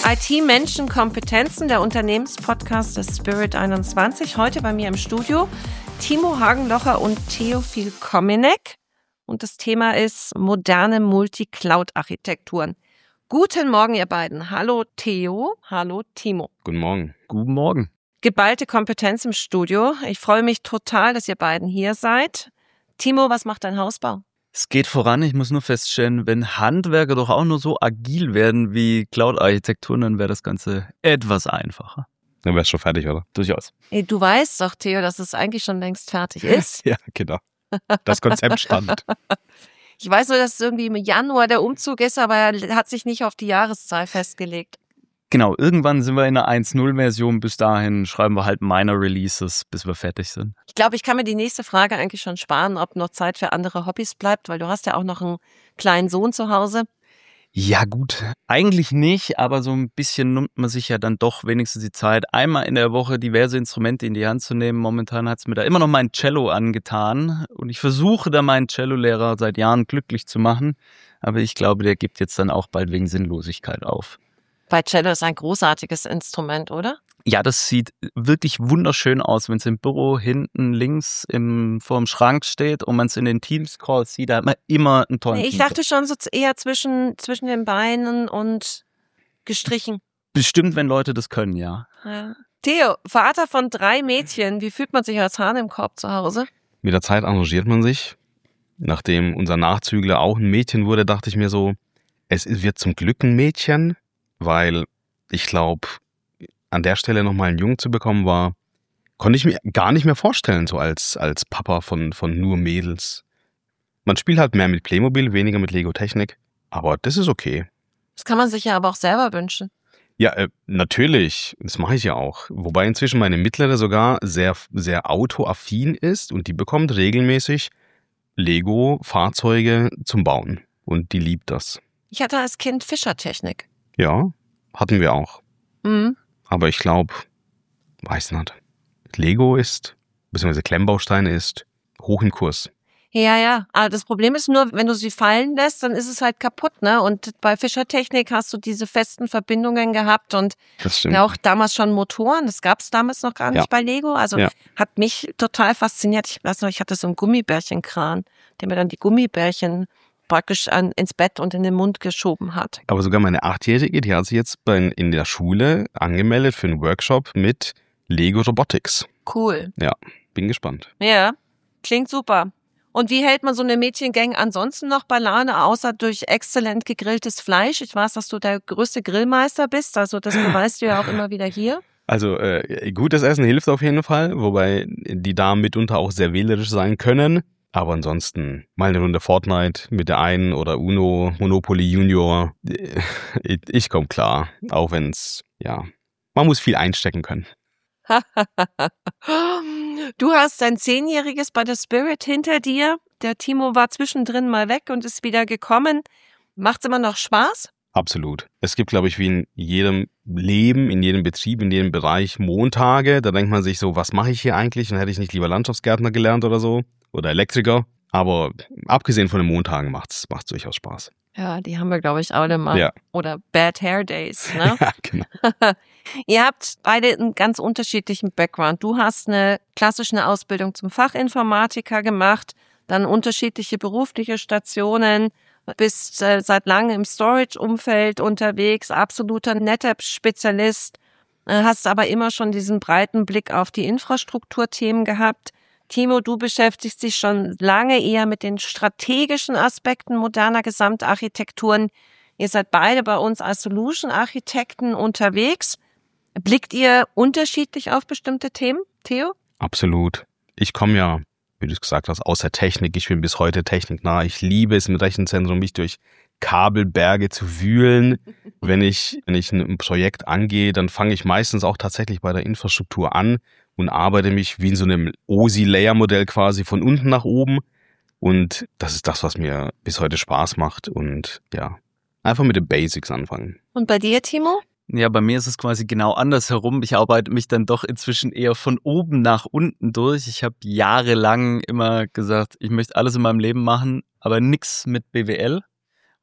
IT-Menschenkompetenzen, der Unternehmenspodcast des Spirit 21. Heute bei mir im Studio Timo Hagenlocher und Theophil Kominek. Und das Thema ist moderne Multi-Cloud-Architekturen. Guten Morgen, ihr beiden. Hallo Theo, hallo Timo. Guten Morgen. Guten Morgen. Geballte Kompetenz im Studio. Ich freue mich total, dass ihr beiden hier seid. Timo, was macht dein Hausbau? Es geht voran. Ich muss nur feststellen, wenn Handwerker doch auch nur so agil werden wie Cloud-Architekturen, dann wäre das Ganze etwas einfacher. Dann wär's schon fertig, oder? Durchaus. Du weißt doch, Theo, dass es eigentlich schon längst fertig ist. Ja, genau. Das Konzept stand. Ich weiß nur, dass es irgendwie im Januar der Umzug ist, aber er hat sich nicht auf die Jahreszahl festgelegt. Genau, irgendwann sind wir in einer 1.0-Version. Bis dahin schreiben wir halt Minor Releases, bis wir fertig sind. Ich glaube, ich kann mir die nächste Frage eigentlich schon sparen, ob noch Zeit für andere Hobbys bleibt, weil du hast ja auch noch einen kleinen Sohn zu Hause. Ja gut, eigentlich nicht, aber so ein bisschen nimmt man sich ja dann doch wenigstens die Zeit, einmal in der Woche diverse Instrumente in die Hand zu nehmen. Momentan hat es mir da immer noch mein Cello angetan und ich versuche da meinen Cellolehrer seit Jahren glücklich zu machen, aber ich glaube, der gibt jetzt dann auch bald wegen Sinnlosigkeit auf. Weil Cello ist ein großartiges Instrument, oder? Ja, das sieht wirklich wunderschön aus, wenn es im Büro hinten links vor dem Schrank steht und man es in den Teams-Calls sieht, da hat man immer einen tollen Ich dachte schon so eher zwischen den Beinen und gestrichen. Bestimmt, wenn Leute das können, ja. Theo, Vater von 3 Mädchen, wie fühlt man sich als Hahn im Korb zu Hause? Mit der Zeit arrangiert man sich. Nachdem unser Nachzügler auch ein Mädchen wurde, dachte ich mir so, es wird zum Glück ein Mädchen, weil ich glaube, an der Stelle nochmal einen Jungen zu bekommen konnte ich mir gar nicht mehr vorstellen, so als Papa von nur Mädels. Man spielt halt mehr mit Playmobil, weniger mit Lego-Technik, aber das ist okay. Das kann man sich ja aber auch selber wünschen. Ja, natürlich, das mache ich ja auch. Wobei inzwischen meine Mittlere sogar sehr, sehr autoaffin ist und die bekommt regelmäßig Lego-Fahrzeuge zum Bauen und die liebt das. Ich hatte als Kind Fischertechnik. Ja, hatten wir auch. Mhm. Aber ich glaube, weiß nicht, Lego ist, beziehungsweise Klemmbausteine ist hoch im Kurs. Ja. Aber das Problem ist nur, wenn du sie fallen lässt, dann ist es halt kaputt, ne? Und bei Fischertechnik hast du diese festen Verbindungen gehabt und Das stimmt. ja auch damals schon Motoren. Das gab es damals noch gar nicht bei Lego. Also hat mich total fasziniert. Ich weiß noch, ich hatte so einen Gummibärchenkran, der mir dann die Gummibärchen praktisch ins Bett und in den Mund geschoben hat. Aber sogar meine 8-Jährige, die hat sich jetzt in der Schule angemeldet für einen Workshop mit Lego Robotics. Cool. Ja, bin gespannt. Ja, klingt super. Und wie hält man so eine Mädchengang ansonsten noch bei Laune, außer durch exzellent gegrilltes Fleisch? Ich weiß, dass du der größte Grillmeister bist, also das beweist du ja auch immer wieder hier. Also gutes Essen hilft auf jeden Fall, wobei die Damen mitunter auch sehr wählerisch sein können. Aber ansonsten mal eine Runde Fortnite mit der einen oder Uno, Monopoly Junior. Ich komme klar, auch wenn's, man muss viel einstecken können. Du hast dein 10-Jähriges bei der Spirit hinter dir. Der Timo war zwischendrin mal weg und ist wieder gekommen. Macht's immer noch Spaß? Absolut. Es gibt, glaube ich, wie in jedem Leben, in jedem Betrieb, in jedem Bereich Montage. Da denkt man sich so, was mache ich hier eigentlich? Dann hätte ich nicht lieber Landschaftsgärtner gelernt oder so. Oder Elektriker. Aber abgesehen von den Montagen macht's durchaus Spaß. Ja, die haben wir, glaube ich, alle mal. Ja. Oder Bad Hair Days, ne? Ja, genau. Ihr habt beide einen ganz unterschiedlichen Background. Du hast eine klassische Ausbildung zum Fachinformatiker gemacht, dann unterschiedliche berufliche Stationen, bist seit langem im Storage-Umfeld unterwegs, absoluter NetApp-Spezialist, hast aber immer schon diesen breiten Blick auf die Infrastrukturthemen gehabt. Timo, du beschäftigst dich schon lange eher mit den strategischen Aspekten moderner Gesamtarchitekturen. Ihr seid beide bei uns als Solution-Architekten unterwegs. Blickt ihr unterschiedlich auf bestimmte Themen, Theo? Absolut. Ich komme ja, wie du es gesagt hast, aus der Technik. Ich bin bis heute techniknah. Ich liebe es, im Rechenzentrum mich durch Kabelberge zu wühlen. Wenn ich ein Projekt angehe, dann fange ich meistens auch tatsächlich bei der Infrastruktur an und arbeite mich wie in so einem OSI-Layer-Modell quasi von unten nach oben. Und das ist das, was mir bis heute Spaß macht. Und ja, einfach mit den Basics anfangen. Und bei dir, Timo? Ja, bei mir ist es quasi genau andersherum. Ich arbeite mich dann doch inzwischen eher von oben nach unten durch. Ich habe jahrelang immer gesagt, ich möchte alles in meinem Leben machen, aber nichts mit BWL.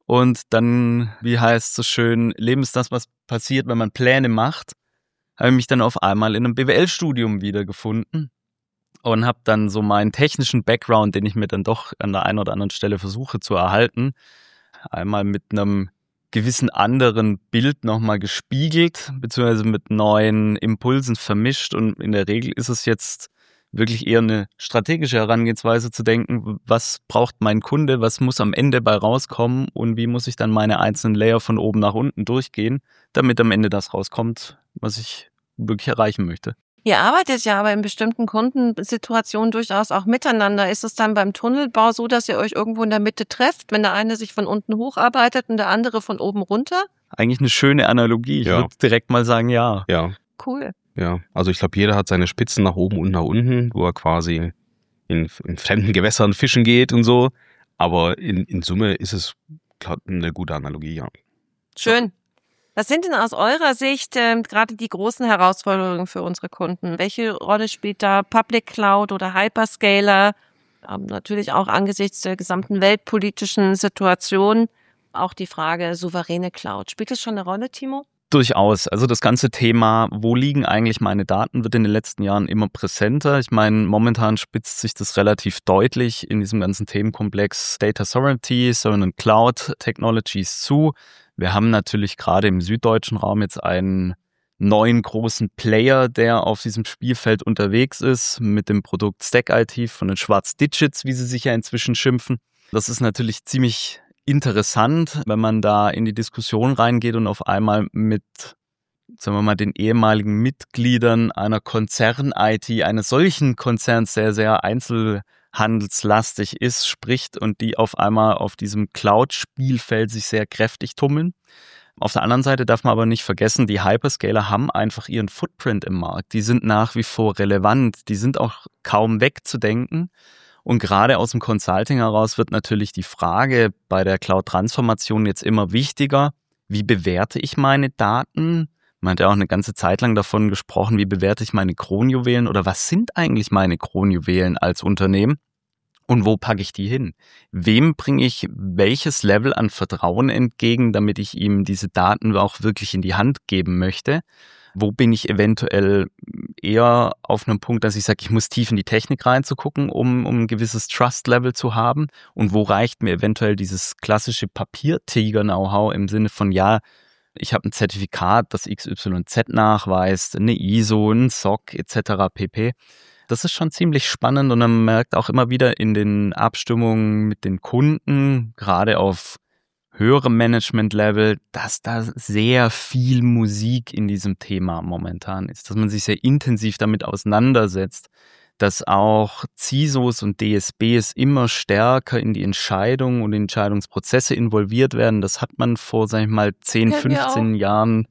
Und dann, wie heißt es so schön, Leben ist das, was passiert, wenn man Pläne macht, habe ich mich dann auf einmal in einem BWL-Studium wiedergefunden und habe dann so meinen technischen Background, den ich mir dann doch an der einen oder anderen Stelle versuche zu erhalten, einmal mit einem gewissen anderen Bild nochmal gespiegelt, beziehungsweise mit neuen Impulsen vermischt. Und in der Regel ist es jetzt wirklich eher eine strategische Herangehensweise zu denken, was braucht mein Kunde, was muss am Ende bei rauskommen und wie muss ich dann meine einzelnen Layer von oben nach unten durchgehen, damit am Ende das rauskommt, was ich wirklich erreichen möchte. Ihr arbeitet ja aber in bestimmten Kundensituationen durchaus auch miteinander. Ist es dann beim Tunnelbau so, dass ihr euch irgendwo in der Mitte trefft, wenn der eine sich von unten hocharbeitet und der andere von oben runter? Eigentlich eine schöne Analogie. Ich würde direkt mal sagen, ja. Ja. Cool. Ja, also ich glaube, jeder hat seine Spitzen nach oben und nach unten, wo er quasi in fremden Gewässern fischen geht und so. Aber in Summe ist es, glaub, eine gute Analogie, ja. Schön. Was sind denn aus eurer Sicht gerade die großen Herausforderungen für unsere Kunden? Welche Rolle spielt da Public Cloud oder Hyperscaler? Natürlich auch angesichts der gesamten weltpolitischen Situation auch die Frage souveräne Cloud. Spielt das schon eine Rolle, Timo? Durchaus. Also das ganze Thema, wo liegen eigentlich meine Daten, wird in den letzten Jahren immer präsenter. Ich meine, momentan spitzt sich das relativ deutlich in diesem ganzen Themenkomplex Data Sovereignty, Sovereign Cloud Technologies zu. Wir haben natürlich gerade im süddeutschen Raum jetzt einen neuen großen Player, der auf diesem Spielfeld unterwegs ist, mit dem Produkt Stack IT von den Schwarz Digits, wie sie sich ja inzwischen schimpfen. Das ist natürlich ziemlich interessant, wenn man da in die Diskussion reingeht und auf einmal mit, sagen wir mal, den ehemaligen Mitgliedern einer Konzern-IT, eines solchen Konzerns, der sehr einzelhandelslastig ist, spricht und die auf einmal auf diesem Cloud-Spielfeld sich sehr kräftig tummeln. Auf der anderen Seite darf man aber nicht vergessen, die Hyperscaler haben einfach ihren Footprint im Markt. Die sind nach wie vor relevant, die sind auch kaum wegzudenken. Und gerade aus dem Consulting heraus wird natürlich die Frage bei der Cloud-Transformation jetzt immer wichtiger. Wie bewerte ich meine Daten? Man hat ja auch eine ganze Zeit lang davon gesprochen, wie bewerte ich meine Kronjuwelen oder was sind eigentlich meine Kronjuwelen als Unternehmen? Und wo packe ich die hin? Wem bringe ich welches Level an Vertrauen entgegen, damit ich ihm diese Daten auch wirklich in die Hand geben möchte? Wo bin ich eventuell eher auf einem Punkt, dass ich sage, ich muss tief in die Technik reinzugucken, um ein gewisses Trust-Level zu haben? Und wo reicht mir eventuell dieses klassische Papiertiger-Know-how im Sinne von, ja, ich habe ein Zertifikat, das XYZ nachweist, eine ISO, ein SOC etc. pp. Das ist schon ziemlich spannend und man merkt auch immer wieder in den Abstimmungen mit den Kunden, gerade auf höherem Management-Level, dass da sehr viel Musik in diesem Thema momentan ist, dass man sich sehr intensiv damit auseinandersetzt, dass auch CISOs und DSBs immer stärker in die Entscheidungen und Entscheidungsprozesse involviert werden. Das hat man vor, sag ich mal, 10, 15 Jahren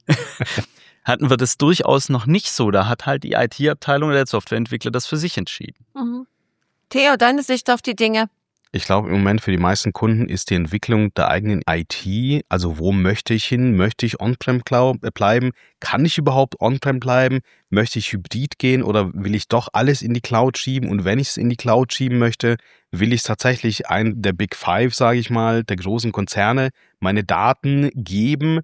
hatten wir das durchaus noch nicht so. Da hat halt die IT-Abteilung oder der Softwareentwickler das für sich entschieden. Mhm. Theo, deine Sicht auf die Dinge? Ich glaube, im Moment für die meisten Kunden ist die Entwicklung der eigenen IT, also wo möchte ich hin? Möchte ich On-Prem bleiben? Kann ich überhaupt On-Prem bleiben? Möchte ich hybrid gehen oder will ich doch alles in die Cloud schieben? Und wenn ich es in die Cloud schieben möchte, will ich tatsächlich einen der Big Five, sage ich mal, der großen Konzerne, meine Daten geben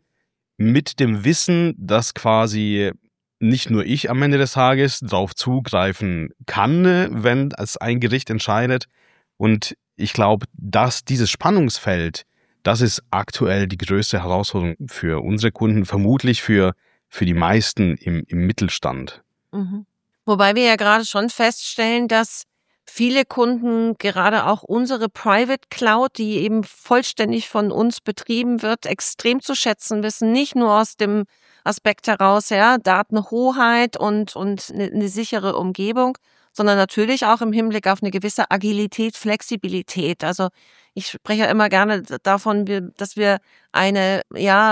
mit dem Wissen, dass quasi nicht nur ich am Ende des Tages darauf zugreifen kann, wenn es ein Gericht entscheidet. Und ich glaube, dass dieses Spannungsfeld, das ist aktuell die größte Herausforderung für unsere Kunden, vermutlich für die meisten im Mittelstand. Mhm. Wobei wir ja gerade schon feststellen, dass viele Kunden, gerade auch unsere Private Cloud, die eben vollständig von uns betrieben wird, extrem zu schätzen wissen, nicht nur aus dem Aspekt heraus, ja, Datenhoheit und eine sichere Umgebung, sondern natürlich auch im Hinblick auf eine gewisse Agilität, Flexibilität. Also ich spreche ja immer gerne davon, dass wir eine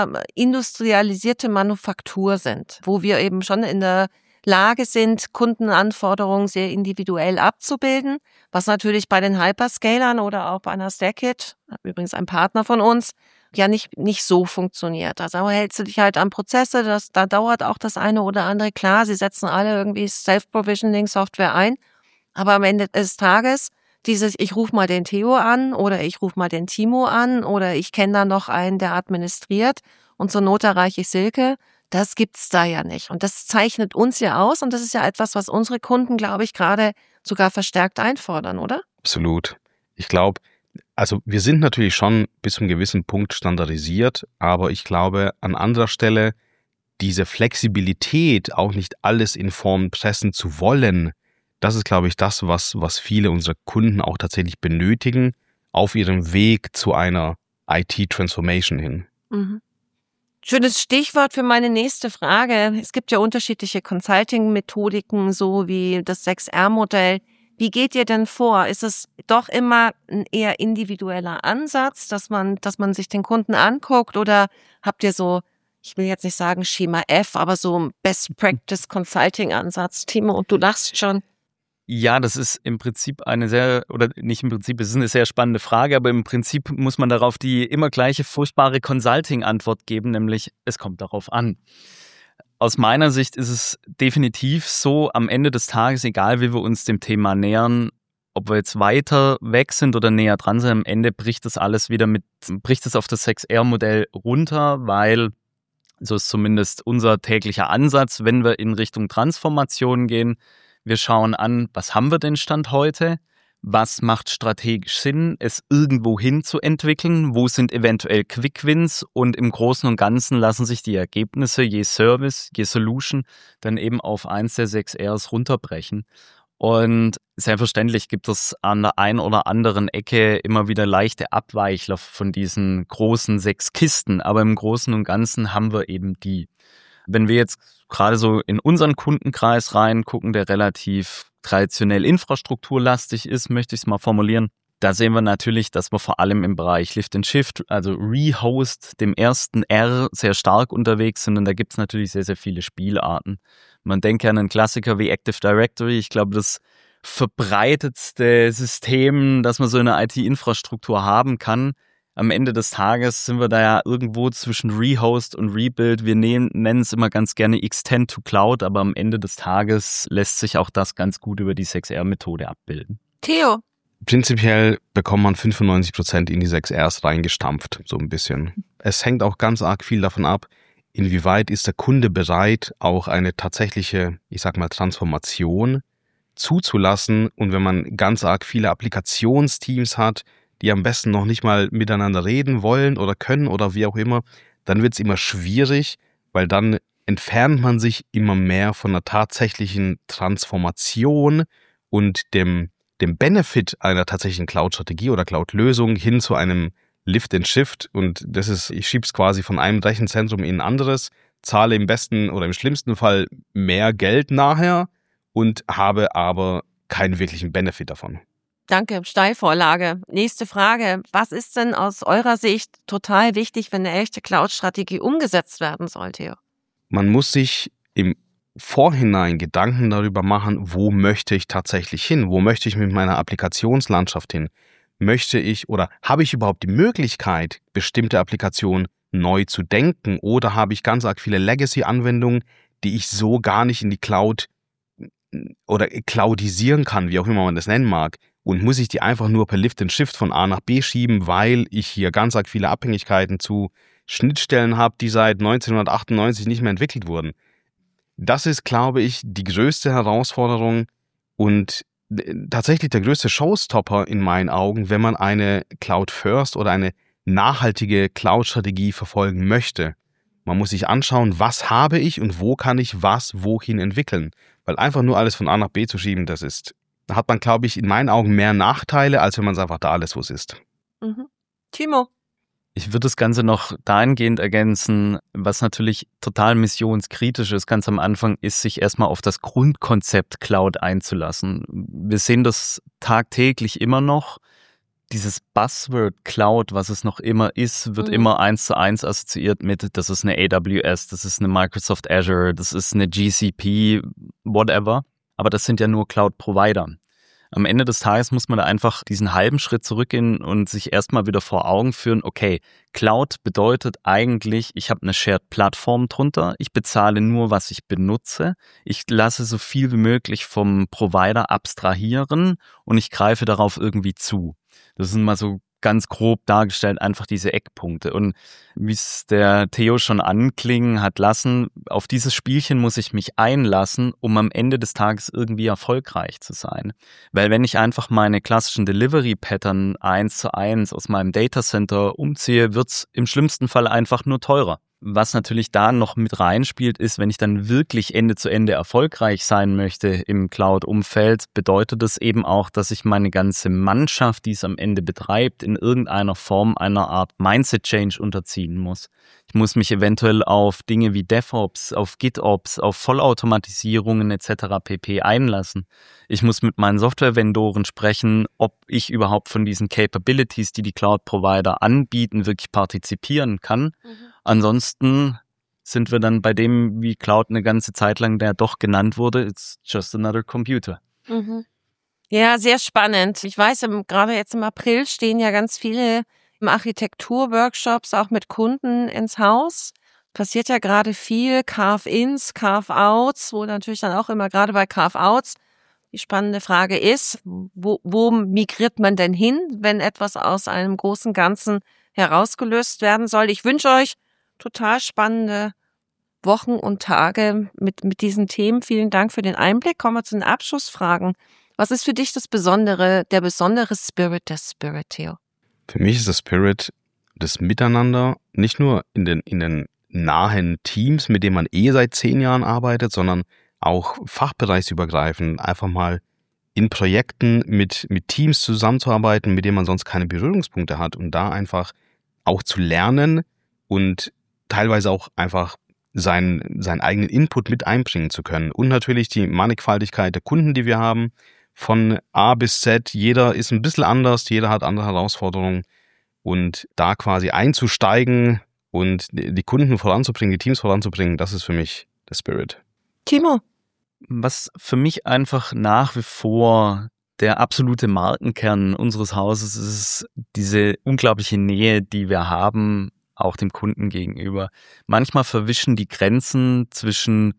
industrialisierte Manufaktur sind, wo wir eben schon in der Lage sind, Kundenanforderungen sehr individuell abzubilden, was natürlich bei den Hyperscalern oder auch bei einer Stackit, übrigens ein Partner von uns, ja nicht so funktioniert. Also hältst du dich halt an Prozesse, da dauert auch das eine oder andere. Klar, sie setzen alle irgendwie Self-Provisioning-Software ein, aber am Ende des Tages, ich rufe mal den Theo an oder ich rufe mal den Timo an oder ich kenne da noch einen, der administriert und zur Not erreiche ich Silke. Das gibt's da ja nicht. Und das zeichnet uns ja aus und das ist ja etwas, was unsere Kunden, glaube ich, gerade sogar verstärkt einfordern, oder? Absolut. Ich glaube, also wir sind natürlich schon bis zu einem gewissen Punkt standardisiert, aber ich glaube, an anderer Stelle diese Flexibilität, auch nicht alles in Form pressen zu wollen, das ist, glaube ich, das, was viele unserer Kunden auch tatsächlich benötigen auf ihrem Weg zu einer IT-Transformation hin. Mhm. Schönes Stichwort für meine nächste Frage. Es gibt ja unterschiedliche Consulting-Methodiken, so wie das 6R-Modell. Wie geht ihr denn vor? Ist es doch immer ein eher individueller Ansatz, dass man sich den Kunden anguckt oder habt ihr so, ich will jetzt nicht sagen Schema F, aber so ein Best-Practice-Consulting-Ansatz? Timo, du lachst schon. Ja, das ist im Prinzip es ist eine sehr spannende Frage, aber im Prinzip muss man darauf die immer gleiche furchtbare Consulting-Antwort geben, nämlich es kommt darauf an. Aus meiner Sicht ist es definitiv so, am Ende des Tages, egal wie wir uns dem Thema nähern, ob wir jetzt weiter weg sind oder näher dran sind, am Ende bricht es auf das 6R-Modell runter, weil, so ist zumindest unser täglicher Ansatz, wenn wir in Richtung Transformation gehen, wir schauen an, was haben wir denn Stand heute? Was macht strategisch Sinn, es irgendwo hin zu entwickeln? Wo sind eventuell Quick-Wins? Und im Großen und Ganzen lassen sich die Ergebnisse je Service, je Solution dann eben auf eins der 6Rs runterbrechen. Und selbstverständlich gibt es an der einen oder anderen Ecke immer wieder leichte Abweichler von diesen großen 6 Kisten. Aber im Großen und Ganzen haben wir eben die. Wenn wir jetzt gerade so in unseren Kundenkreis reingucken, der relativ traditionell infrastrukturlastig ist, möchte ich es mal formulieren, da sehen wir natürlich, dass wir vor allem im Bereich Lift and Shift, also Rehost, dem ersten R, sehr stark unterwegs sind und da gibt es natürlich sehr, sehr viele Spielarten. Man denke an einen Klassiker wie Active Directory, ich glaube, das verbreitetste System, das man so in der IT-Infrastruktur haben kann. Am Ende des Tages sind wir da ja irgendwo zwischen Rehost und Rebuild. Wir nennen es immer ganz gerne Extend to Cloud, aber am Ende des Tages lässt sich auch das ganz gut über die 6R-Methode abbilden. Theo? Prinzipiell bekommt man 95% in die 6Rs reingestampft, so ein bisschen. Es hängt auch ganz arg viel davon ab, inwieweit ist der Kunde bereit, auch eine tatsächliche, ich sag mal, Transformation zuzulassen. Und wenn man ganz arg viele Applikationsteams hat, die am besten noch nicht mal miteinander reden wollen oder können oder wie auch immer, dann wird es immer schwierig, weil dann entfernt man sich immer mehr von einer tatsächlichen Transformation und dem Benefit einer tatsächlichen Cloud-Strategie oder Cloud-Lösung hin zu einem Lift and Shift. Und das ist, ich schiebe es quasi von einem Rechenzentrum in ein anderes, zahle im besten oder im schlimmsten Fall mehr Geld nachher und habe aber keinen wirklichen Benefit davon. Danke, Steilvorlage. Nächste Frage. Was ist denn aus eurer Sicht total wichtig, wenn eine echte Cloud-Strategie umgesetzt werden soll, Theo? Man muss sich im Vorhinein Gedanken darüber machen, wo möchte ich tatsächlich hin? Wo möchte ich mit meiner Applikationslandschaft hin? Möchte ich oder habe ich überhaupt die Möglichkeit, bestimmte Applikationen neu zu denken? Oder habe ich ganz arg viele Legacy-Anwendungen, die ich so gar nicht in die Cloud oder cloudisieren kann, wie auch immer man das nennen mag? Und muss ich die einfach nur per Lift and Shift von A nach B schieben, weil ich hier ganz arg viele Abhängigkeiten zu Schnittstellen habe, die seit 1998 nicht mehr entwickelt wurden. Das ist, glaube ich, die größte Herausforderung und tatsächlich der größte Showstopper in meinen Augen, wenn man eine Cloud First oder eine nachhaltige Cloud-Strategie verfolgen möchte. Man muss sich anschauen, was habe ich und wo kann ich was wohin entwickeln. Weil einfach nur alles von A nach B zu schieben, da hat man, glaube ich, in meinen Augen mehr Nachteile, als wenn man es einfach da alles, wo es ist. Mhm. Timo? Ich würde das Ganze noch dahingehend ergänzen, was natürlich total missionskritisch ist, ganz am Anfang, ist, sich erstmal auf das Grundkonzept Cloud einzulassen. Wir sehen das tagtäglich immer noch. Dieses Buzzword Cloud, was es noch immer ist, wird immer 1:1 assoziiert mit, das ist eine AWS, das ist eine Microsoft Azure, das ist eine GCP, whatever. Aber das sind ja nur Cloud-Provider. Am Ende des Tages muss man da einfach diesen halben Schritt zurückgehen und sich erstmal wieder vor Augen führen, okay, Cloud bedeutet eigentlich, ich habe eine Shared-Plattform drunter, ich bezahle nur, was ich benutze, ich lasse so viel wie möglich vom Provider abstrahieren und ich greife darauf irgendwie zu. Das sind mal so ganz grob dargestellt einfach diese Eckpunkte. Und wie es der Theo schon anklingen hat lassen, auf dieses Spielchen muss ich mich einlassen, um am Ende des Tages irgendwie erfolgreich zu sein. Weil wenn ich einfach meine klassischen Delivery-Pattern 1:1 aus meinem Datacenter umziehe, wird's im schlimmsten Fall einfach nur teurer. Was natürlich da noch mit reinspielt, ist, wenn ich dann wirklich Ende zu Ende erfolgreich sein möchte im Cloud-Umfeld, bedeutet das eben auch, dass ich meine ganze Mannschaft, die es am Ende betreibt, in irgendeiner Form einer Art Mindset-Change unterziehen muss. Ich muss mich eventuell auf Dinge wie DevOps, auf GitOps, auf Vollautomatisierungen etc. pp. Einlassen. Ich muss mit meinen Software-Vendoren sprechen, ob ich überhaupt von diesen Capabilities, die die Cloud-Provider anbieten, wirklich partizipieren kann. Ansonsten sind wir dann bei dem, wie Cloud eine ganze Zeit lang der doch genannt wurde, it's just another computer. Ja, sehr spannend. Ich weiß, gerade jetzt im April stehen ja ganz viele Architektur-Workshops auch mit Kunden ins Haus. Passiert ja gerade viel, Carve-ins, Carve-outs, wo natürlich dann auch immer gerade bei Carve-outs die spannende Frage ist, wo migriert man denn hin, wenn etwas aus einem großen Ganzen herausgelöst werden soll? Ich wünsche euch total spannende Wochen und Tage mit diesen Themen. Vielen Dank für den Einblick. Kommen wir zu den Abschlussfragen. Was ist für dich der besondere Spirit des Spirit, Theo? Für mich ist der Spirit das Miteinander, nicht nur in den nahen Teams, mit denen man seit 10 Jahren arbeitet, sondern auch fachbereichsübergreifend, einfach mal in Projekten mit Teams zusammenzuarbeiten, mit denen man sonst keine Berührungspunkte hat und da einfach auch zu lernen und teilweise auch einfach seinen eigenen Input mit einbringen zu können. Und natürlich die Mannigfaltigkeit der Kunden, die wir haben, von A bis Z. Jeder ist ein bisschen anders, jeder hat andere Herausforderungen. Und da quasi einzusteigen und die Kunden voranzubringen, die Teams voranzubringen, das ist für mich der Spirit. Timo? Was für mich einfach nach wie vor der absolute Markenkern unseres Hauses ist, diese unglaubliche Nähe, die wir haben, auch dem Kunden gegenüber. Manchmal verwischen die Grenzen zwischen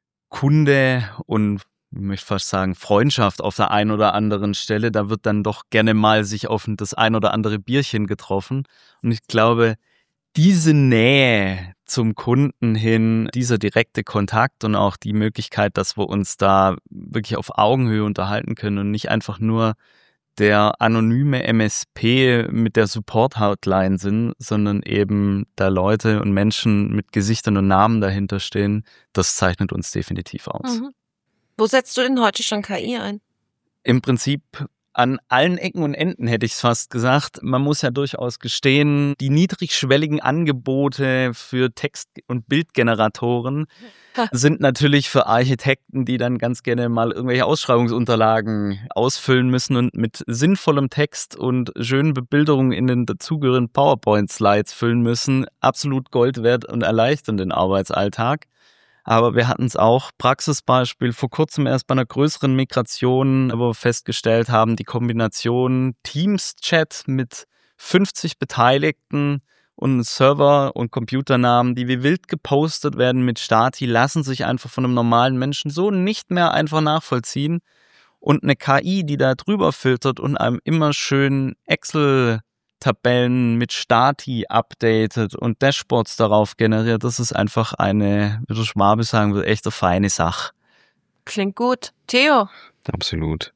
Kunde und, ich möchte fast sagen, Freundschaft auf der einen oder anderen Stelle. Da wird dann doch gerne mal sich auf das ein oder andere Bierchen getroffen. Und ich glaube, diese Nähe zum Kunden hin, dieser direkte Kontakt und auch die Möglichkeit, dass wir uns da wirklich auf Augenhöhe unterhalten können und nicht einfach nur der anonyme MSP mit der Support-Hotline sind, sondern eben da Leute und Menschen mit Gesichtern und Namen dahinter stehen, das zeichnet uns definitiv aus. Wo setzt du denn heute schon KI ein? Im Prinzip an allen Ecken und Enden, hätte ich es fast gesagt. Man muss ja durchaus gestehen, die niedrigschwelligen Angebote für Text- und Bildgeneratoren sind natürlich für Architekten, die dann ganz gerne mal irgendwelche Ausschreibungsunterlagen ausfüllen müssen und mit sinnvollem Text und schönen Bebilderungen in den dazugehörigen PowerPoint-Slides füllen müssen, absolut Gold wert und erleichtern den Arbeitsalltag. Aber wir hatten es auch, Praxisbeispiel, vor kurzem erst bei einer größeren Migration, wo wir festgestellt haben, die Kombination Teams-Chat mit 50 Beteiligten und Server- und Computernamen, die wie wild gepostet werden mit Stati, lassen sich einfach von einem normalen Menschen so nicht mehr einfach nachvollziehen. Und eine KI, die da drüber filtert und einem immer schön Excel-Tabellen mit Stati updatet und Dashboards darauf generiert, das ist einfach eine, wie der Schwabe sagen würde, echt eine feine Sache. Klingt gut. Theo? Absolut.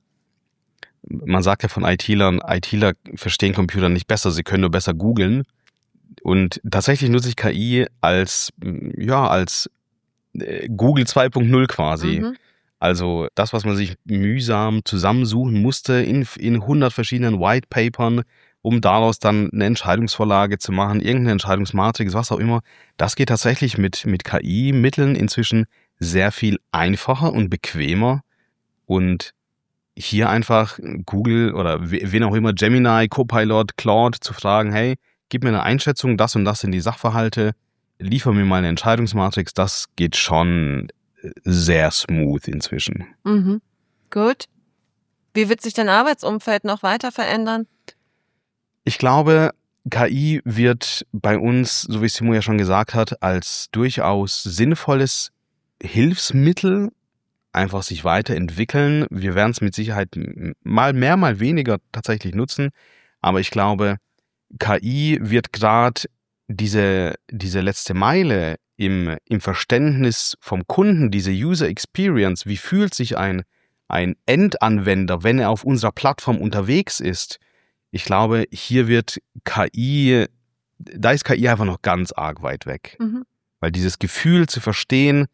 Man sagt ja von IT-Lern, ITler verstehen Computer nicht besser, sie können nur besser googeln. Und tatsächlich nutze ich KI als Google 2.0 quasi. Also das, was man sich mühsam zusammensuchen musste in 100 verschiedenen Whitepapern, um daraus dann eine Entscheidungsvorlage zu machen, irgendeine Entscheidungsmatrix, was auch immer, das geht tatsächlich mit KI-Mitteln inzwischen sehr viel einfacher und bequemer. Und hier einfach Google oder wen auch immer, Gemini, Copilot, Claude zu fragen, hey, gib mir eine Einschätzung, das und das sind die Sachverhalte, liefer mir mal eine Entscheidungsmatrix, das geht schon sehr smooth inzwischen. Gut. Wie wird sich dein Arbeitsumfeld noch weiter verändern? Ich glaube, KI wird bei uns, so wie Simo ja schon gesagt hat, als durchaus sinnvolles Hilfsmittel einfach sich weiterentwickeln. Wir werden es mit Sicherheit mal mehr, mal weniger tatsächlich nutzen. Aber ich glaube, KI wird gerade diese letzte Meile im Verständnis vom Kunden, diese User Experience, wie fühlt sich ein Endanwender, wenn er auf unserer Plattform unterwegs ist. Ich glaube, hier wird KI, da ist KI einfach noch ganz arg weit weg. Weil dieses Gefühl zu verstehen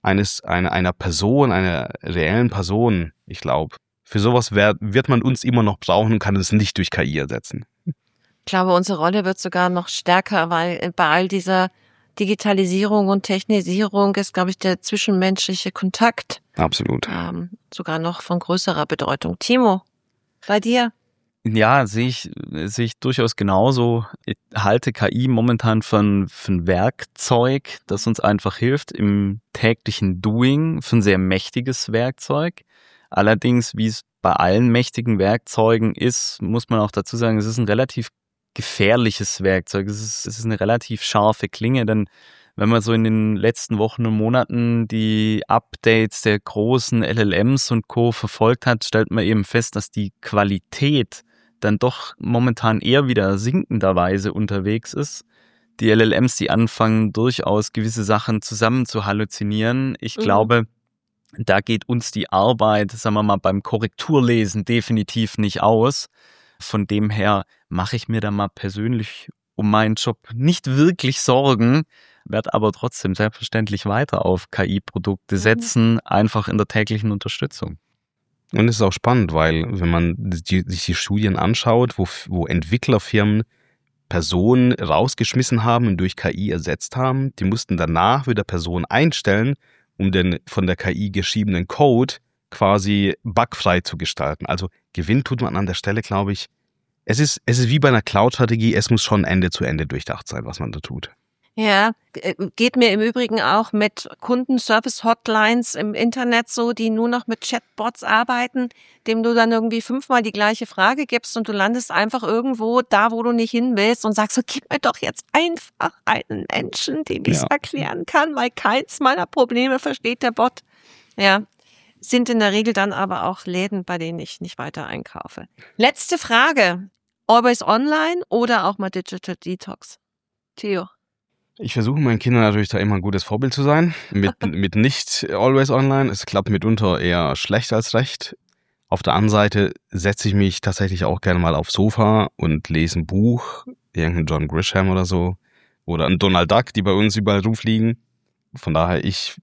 einer Person, einer reellen Person, ich glaube, für sowas wird man uns immer noch brauchen und kann es nicht durch KI ersetzen. Ich glaube, unsere Rolle wird sogar noch stärker, weil bei all dieser Digitalisierung und Technisierung ist, glaube ich, der zwischenmenschliche Kontakt absolut sogar noch von größerer Bedeutung. Timo, bei dir? Ja, sehe ich durchaus genauso. Ich halte KI momentan für ein Werkzeug, das uns einfach hilft im täglichen Doing, für ein sehr mächtiges Werkzeug. Allerdings, wie es bei allen mächtigen Werkzeugen ist, muss man auch dazu sagen, es ist ein relativ gefährliches Werkzeug. Es ist eine relativ scharfe Klinge, denn wenn man so in den letzten Wochen und Monaten die Updates der großen LLMs und Co. verfolgt hat, stellt man eben fest, dass die Qualität dann doch momentan eher wieder sinkenderweise unterwegs ist. Die LLMs, die anfangen durchaus gewisse Sachen zusammen zu halluzinieren. Ich glaube, da geht uns die Arbeit, sagen wir mal, beim Korrekturlesen definitiv nicht aus. Von dem her mache ich mir da mal persönlich um meinen Job nicht wirklich Sorgen, werde aber trotzdem selbstverständlich weiter auf KI-Produkte setzen, einfach in der täglichen Unterstützung. Und es ist auch spannend, weil wenn man sich die Studien anschaut, wo Entwicklerfirmen Personen rausgeschmissen haben und durch KI ersetzt haben, die mussten danach wieder Personen einstellen, um den von der KI geschriebenen Code quasi bugfrei zu gestalten. Also Gewinn tut man an der Stelle, glaube ich. Es ist wie bei einer Cloud-Strategie, es muss schon Ende zu Ende durchdacht sein, was man da tut. Ja, geht mir im Übrigen auch mit Kundenservice-Hotlines im Internet so, die nur noch mit Chatbots arbeiten, dem du dann irgendwie 5-mal die gleiche Frage gibst und du landest einfach irgendwo da, wo du nicht hin willst und sagst so, gib mir doch jetzt einfach einen Menschen, dem ich es erklären kann, weil keins meiner Probleme versteht der Bot. Ja, sind in der Regel dann aber auch Läden, bei denen ich nicht weiter einkaufe. Letzte Frage. Always online oder auch mal Digital Detox? Theo? Ich versuche meinen Kindern natürlich da immer ein gutes Vorbild zu sein. Mit nicht always online. Es klappt mitunter eher schlecht als recht. Auf der anderen Seite setze ich mich tatsächlich auch gerne mal aufs Sofa und lese ein Buch, irgendeinen John Grisham oder so. Oder einen Donald Duck, die bei uns überall rumfliegen. Von daher, ich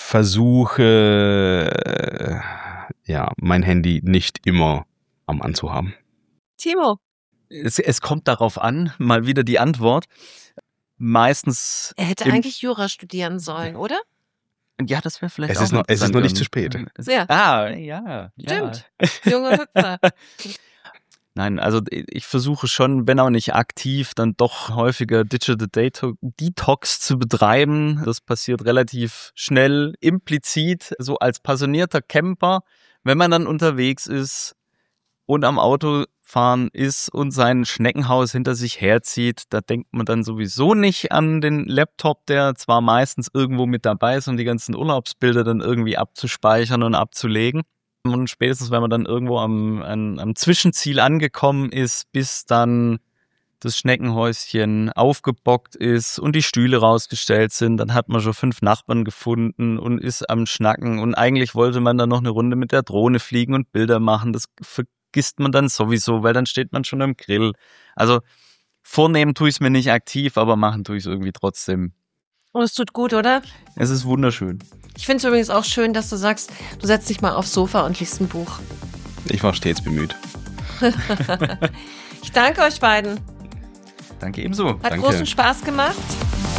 versuche, mein Handy nicht immer am Mann zu haben. Timo? Es kommt darauf an, mal wieder die Antwort. Meistens. Er hätte eigentlich Jura studieren sollen, oder? Ja, das wäre vielleicht es ist noch nicht zu spät. Ja. Ja. Stimmt. Junge Hüpfer. Nein, also ich versuche schon, wenn auch nicht aktiv, dann doch häufiger Digital Detox zu betreiben. Das passiert relativ schnell, implizit, so als passionierter Camper. Wenn man dann unterwegs ist und am Autofahren ist und sein Schneckenhaus hinter sich herzieht, da denkt man dann sowieso nicht an den Laptop, der zwar meistens irgendwo mit dabei ist, um die ganzen Urlaubsbilder dann irgendwie abzuspeichern und abzulegen. Und spätestens, wenn man dann irgendwo am Zwischenziel angekommen ist, bis dann das Schneckenhäuschen aufgebockt ist und die Stühle rausgestellt sind, dann hat man schon 5 Nachbarn gefunden und ist am Schnacken. Und eigentlich wollte man dann noch eine Runde mit der Drohne fliegen und Bilder machen. Das vergisst man dann sowieso, weil dann steht man schon am Grill. Also vornehmen tue ich es mir nicht aktiv, aber machen tue ich es irgendwie trotzdem. Und es tut gut, oder? Es ist wunderschön. Ich finde es übrigens auch schön, dass du sagst, du setzt dich mal aufs Sofa und liest ein Buch. Ich war stets bemüht. Ich danke euch beiden. Danke ebenso. Hat großen Spaß gemacht.